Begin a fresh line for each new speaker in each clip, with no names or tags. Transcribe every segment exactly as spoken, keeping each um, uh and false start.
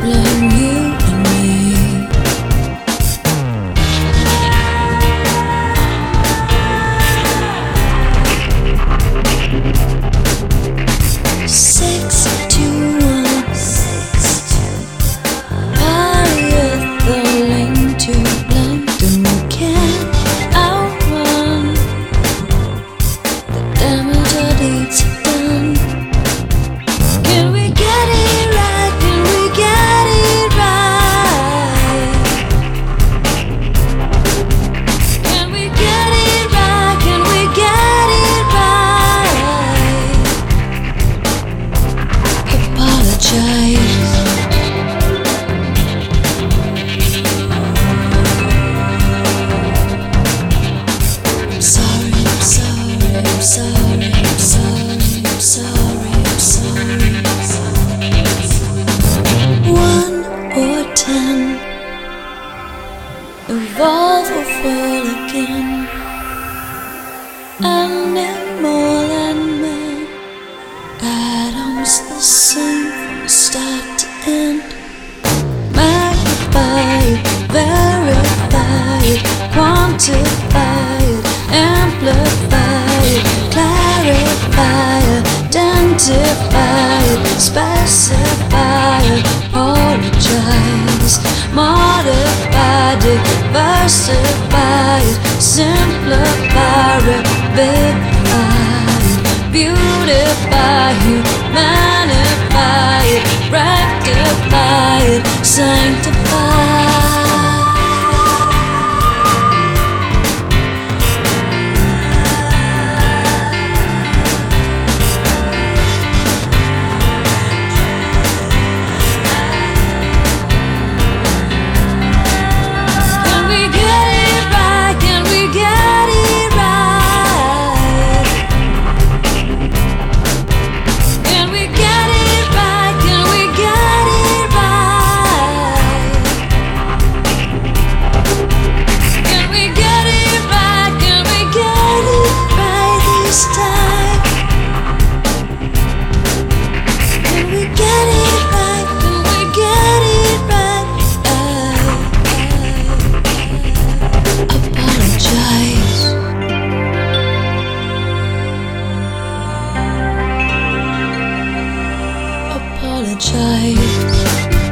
blame you and me. Six to one, party at the lane to London. We can't outrun the damage our deeds have done. Can we get it right? Can we get it right? Can we get it right? Can we get it right? Apologize. I'm sorry, I'm sorry, I'm sorry, I'm sorry, I'm sorry, I'm sorry. One or ten, evolve or fall again. Animal and man, atoms the same from start to end. Magnify it, verify it, quantify it, amplify it, clarify it, identify it, specify it, apologize, modify, diversify it, simplify, revivify it, beautify, humanify it, rectify it, sanctify. Can we get it right? Can we get it right? Can we get it right? Can we get it right? Can we get it right? Can we get it right this time? Can we get it right? Can we get it right? Apologize. Apologize.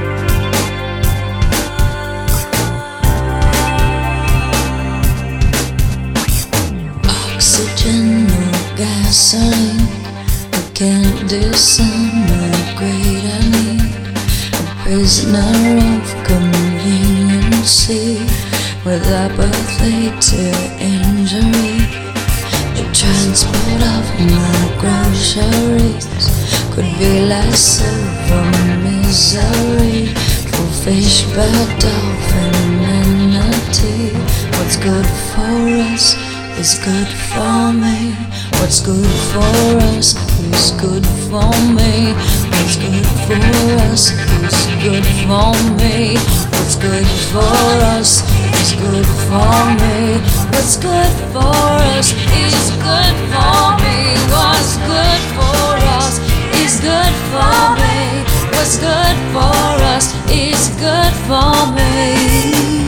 Oxygen, no gasoline. I can't disintegrate. I need a prisoner of conveniency with apathy to injury. The transport of my groceries could be less of a misery for fish, bird, dolphin, manatee. What's good for us is good for me. What's good for us is good for me. What's good for us is good for me. What's good for us is good for me. What's good for us is good for me. What's good for us is good for me. What's good for us is good for me.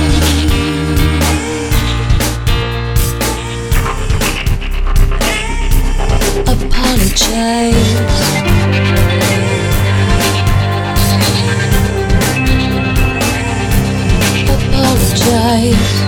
Apologize. Apologize.